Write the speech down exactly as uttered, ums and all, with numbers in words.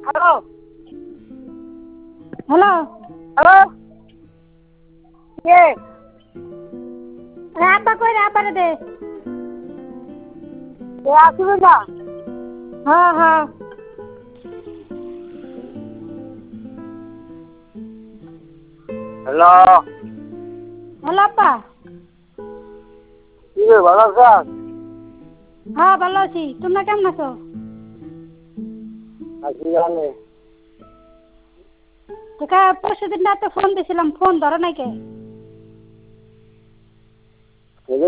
Hello hello hello কে আব্বা কই রে আব্বারে দে কে আসবে না হ্যাঁ হ্যাঁ হ্যালো হ্যালো আব্বা কি রে ভালো আছেন? হ্যাঁ ভালো আছি তোমরা কেমন আছো? আছি জানি তোকে পরশু দিন রাতে ফোন দিছিলাম ফোন ধরো নাই কে?